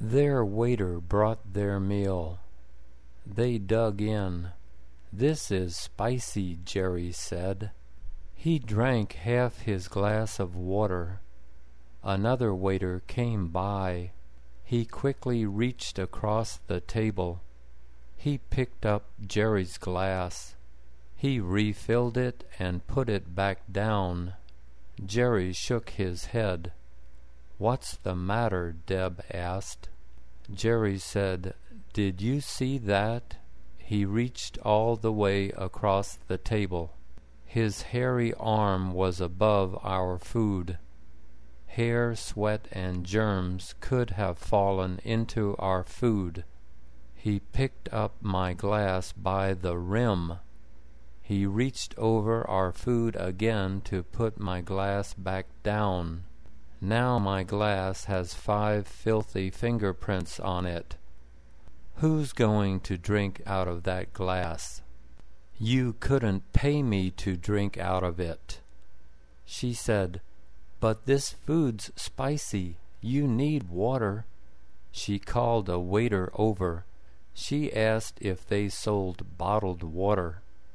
Their waiter brought their meal. They dug in. "This is spicy," Jerry said. He drank half his glass of water. Another waiter came by. He quickly reached across the table. He picked up Jerry's glass. He refilled it and put it back down. Jerry shook his head. "What's the matter?" Deb asked. Jerry said, "Did you see that?" He reached all the way across the table. His hairy arm was above our food. Hair, sweat, and germs could have fallen into our food. He picked up my glass by the rim. He reached over our food again to put my glass back down. Now my glass has 5 filthy fingerprints on it. Who's going to drink out of that glass? You couldn't pay me to drink out of it." She said, "But this food's spicy. You need water." She called a waiter over. She asked if they sold bottled water.